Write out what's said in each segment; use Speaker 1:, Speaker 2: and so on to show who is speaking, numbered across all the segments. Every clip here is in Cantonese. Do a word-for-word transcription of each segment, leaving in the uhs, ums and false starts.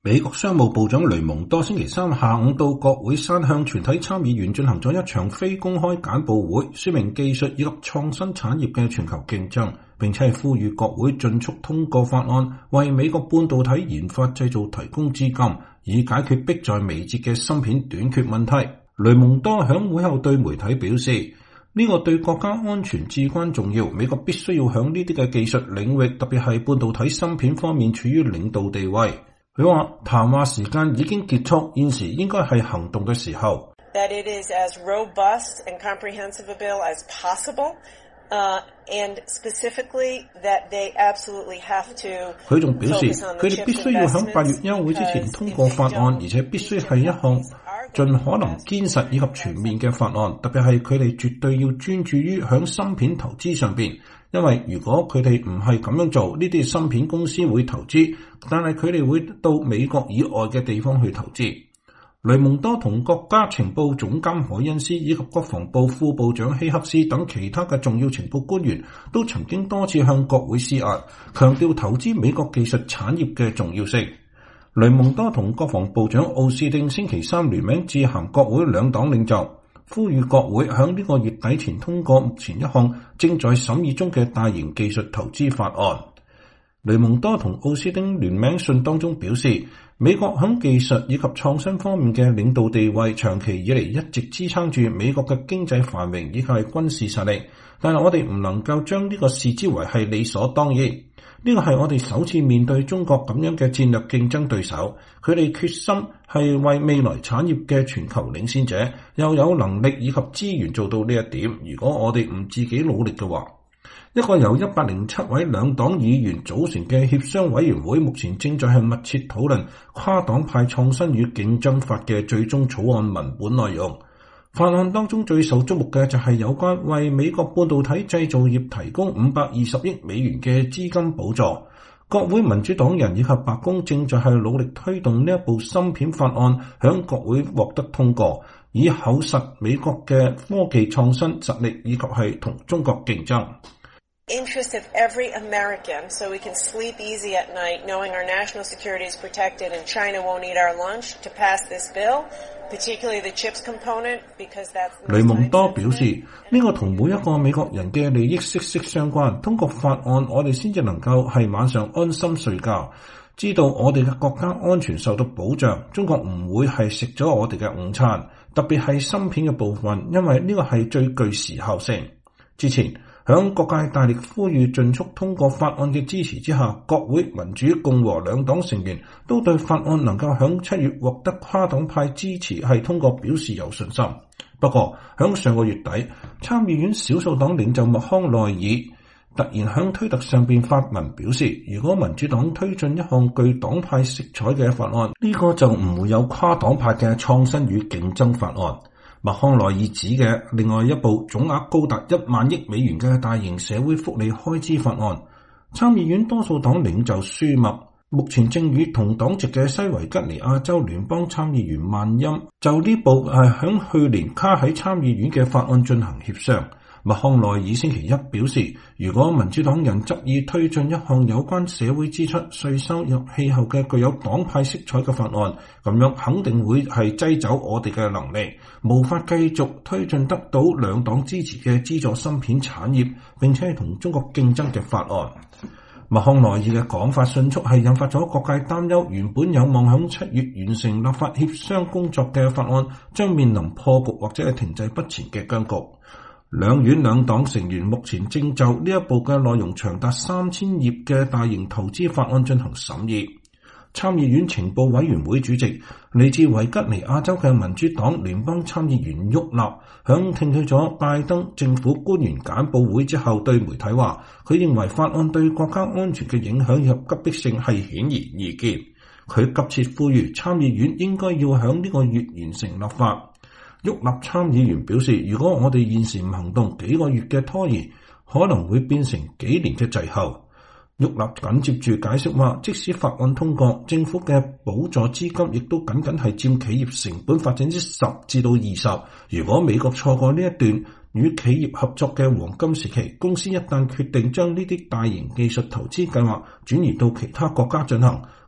Speaker 1: 美國商務部長雷蒙多星期三下午到國會山向全體參議員進行咗一場非公開簡報會，說明技術以及創新產業嘅全球競爭，並且係呼籲國會盡速通過法案，為美國半導體研發製造提供資金，以解決迫在眉睫嘅芯片短缺問題。雷蒙多響會後對媒體表示，呢個對國家安全至關重要，美國必須要響呢啲嘅技術領域，特別係半導體芯片方面處於領導地位。佢話談話時間已經結束，現時應該係行動嘅時候。
Speaker 2: That it is as robust and comprehensive a bill as possible, uh, and specifically that they absolutely have to.
Speaker 1: 佢仲表示，佢哋必須要喺八月休會之前通過法案，而且必須係一項盡可能堅實以及全面嘅法案，特別係佢哋絕對要專注於響芯片投資上邊。因為如果佢哋唔係咁樣做，呢啲芯片公司會投資，但係佢哋會到美國以外嘅地方去投資。雷蒙多同國家情報總監海恩斯以及國防部副部長希克斯等其他嘅重要情報官員都曾經多次向國會施壓，強調投資美國技術產業嘅重要性。雷蒙多同國防部長奧斯汀星期三聯名致函國會兩黨領袖，呼籲國會喺呢個月底前通過目前一項正在審議中嘅大型技術投資法案。雷蒙多同奧斯汀聯名信當中表示，美國喺技術以及創新方面嘅領導地位長期以嚟一直支撐住美國嘅經濟繁榮以及係軍事實力，但係我哋唔能夠將呢個視之為係理所當然。呢個係我哋首次面對中國咁樣嘅戰略競爭對手，佢哋決心係為未來產業嘅全球領先者，又有能力以及資源做到呢一點。如果我哋唔自己努力嘅話，一個由一百零七位兩黨議員組成嘅協商委員會，目前正在係密切討論跨黨派創新與競爭法嘅最終草案文本內容。法案當中最受矚目嘅就係有關為美國半導體製造業提供五百二十億美元嘅資金補助。國會民主黨人以及白宮正在係努力推動呢一部芯片法案響國會獲得通過，以厚實美國嘅科技創新實力以及係同中國競爭。
Speaker 2: Interest of every American, so we can sleep easy at night knowing our national security is protected and China won't eat our lunch to pass this bill, particularly the chips component, because that's the most. 雷蒙多表示，呢個同每一個美國人嘅利益息息相關。通過法案，我哋先至能夠係晚上安心睡覺，知道我哋嘅國家安全受到保障。中國唔會係食咗我哋嘅午餐，特別係芯片嘅部分，因為呢個係最具時效性。之前響各界大力呼籲盡速通過法案嘅支持之下，國會民主共和兩黨成員都對法案能夠響七月獲得跨黨派支持係通過表示有信心。不過響上個月底，參議院少數黨領袖麥康奈爾突然響推特上邊發文表示，如果民主黨推進一項具黨派色彩嘅法案，呢、這個就唔會有跨黨派嘅創新與競爭法案。麥康奈爾指嘅另外一部總額高達一萬億美元嘅大型社會福利開支法案，參議院多數黨領袖舒默目前正與同黨籍嘅西維吉尼亞州聯邦參議員曼欽就呢部係響去年卡喺參議院嘅法案進行協商。麥康奈爾星期一表示，如果民主黨人執意推進一項有關社會支出、稅收及氣候嘅具有黨派色彩嘅法案，咁樣肯定會係擠走我哋嘅能力，無法繼續推進得到兩黨支持嘅資助芯片產業，並且係同中國競爭嘅法案。麥康奈爾嘅講法迅速係引發咗各界擔憂，原本有望響七月完成立法協商工作嘅法案，將面臨破局或者係停滯不前嘅僵局。兩院兩黨成員目前正就呢一部嘅內容長達三千頁嘅大型投資法案進行審議。參議院情報委員會主席嚟自維吉尼亞州嘅民主黨聯邦參議員沃納響聽取咗拜登政府官員簡報會之後，對媒體話，佢認為法案對國家安全嘅影響以及急迫性係顯而易見。佢急切呼籲參議院應該要響呢個月完成立法。沃納參議員表示，如果我哋現時唔行動，幾個月嘅拖延可能會變成幾年嘅滯後。沃納緊接住解釋話，即使法案通過，政府嘅補助資金亦都僅僅係佔企業成本百分之十至到二十。如果美國錯過呢一段與企業合作嘅黃金時期，公司一旦決定將呢啲大型技術投資計劃轉移到其他國家進行，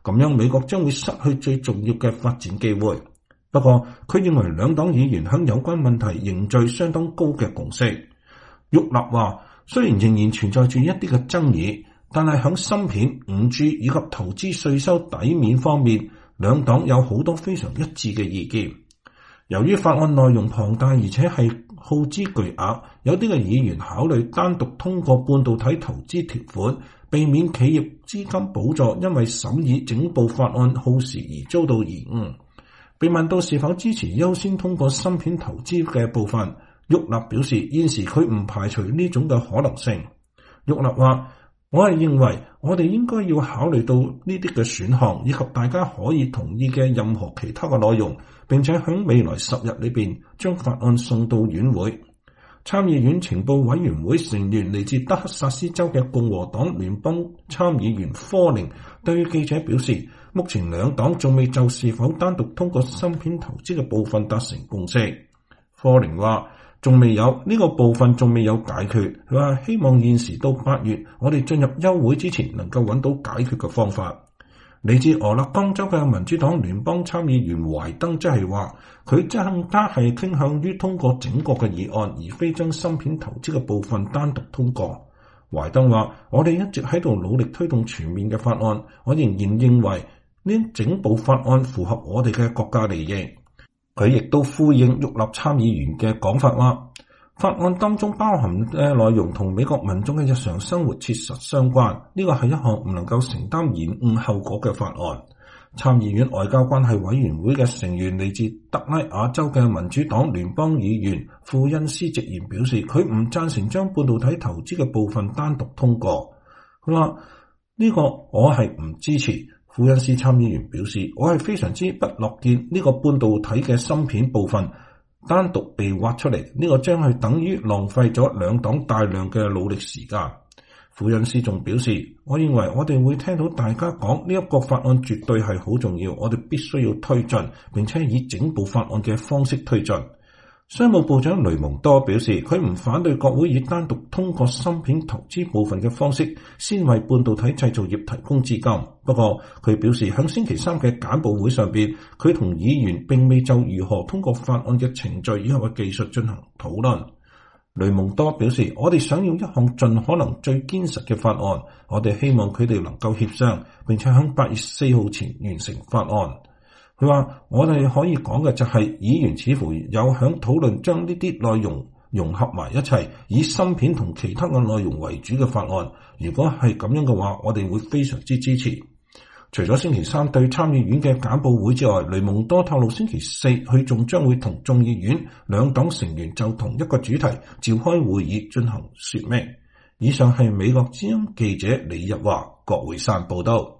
Speaker 1: 咁樣美國將會失去最重要嘅發展機會。不過，佢認為兩黨議員喺有關問題凝聚相當高嘅共識。沃納話，雖然仍然存在住一啲嘅爭議，但係喺芯片、五 G 以及投資稅收抵免方面，兩黨有好多非常一致嘅意見。由於法案內容龐大而且係耗資巨額，有啲嘅議員考慮單獨通過半導體投資條款，避免企業資金補助因為審議整部法案耗時而遭到延誤。被問到是否支持優先通過芯片投資嘅部分，沃納表示現時佢唔排除呢種嘅可能性。沃納話：我係認為我哋應該要考慮到呢啲嘅選項，以及大家可以同意嘅任何其他嘅內容，並且喺未來十日裏邊將法案送到院會。參議院情報委員會成員嚟自德克薩斯州嘅共和黨聯邦參議員科寧對記者表示，目前兩黨仲未就是否單獨通過芯片投資嘅部分達成共識。科寧話：仲未有呢、這個部分仲未有解決。佢話希望現時到八月，我哋進入休會之前能夠揾到解決嘅方法。嚟自俄勒岡州嘅民主黨聯邦參議員懷登即係話，佢更加係傾向於通過整個嘅議案，而非將芯片投資嘅部分單獨通過。懷登話：我哋一直喺度努力推動全面嘅法案，我仍然認為呢整部法案符合我哋嘅國家利益。佢亦都呼應沃納參議員嘅講法話，法案當中包含嘅內容同美國民眾嘅日常生活切實相關，呢個係一項唔能夠承擔延誤後果嘅法案。參議院外交關係委員會嘅成員嚟自德拉瓦州嘅民主黨聯邦議員庫恩斯直言表示，佢唔贊成將半導體投資嘅部分單獨通過。佢話呢個我係唔支持。庫恩斯參議員表示，我係非常之不樂見呢個半導體嘅芯片部分單獨被挖出嚟，呢、這個將係等於浪費咗兩黨大量嘅努力時間。庫恩斯仲表示，我認為我哋會聽到大家講呢一個法案絕對係好重要，我哋必須要推進，並且以整部法案嘅方式推進。商務部長雷蒙多表示，佢唔反對國會以單獨通過芯片投資部分嘅方式，先為半導體製造業提供資金。不過，佢表示喺星期三嘅簡報會上邊，佢同議員並未就如何通過法案嘅程序以及嘅技術進行討論。雷蒙多表示，我哋想要一項盡可能最堅實嘅法案，我哋希望佢哋能夠協商，並且喺八月四號前完成法案。佢話：我哋可以講嘅就係，議員似乎有響討論將呢啲內容融合埋一齊，以芯片同其他嘅內容為主嘅法案。如果係咁樣嘅話，我哋會非常之支持。除咗星期三對參議院嘅簡報會之外，雷蒙多透露星期四佢仲將會同眾議院兩黨成員就同一個主題召開會議進行說明。以上係美國之音記者李日華、郭會山報道。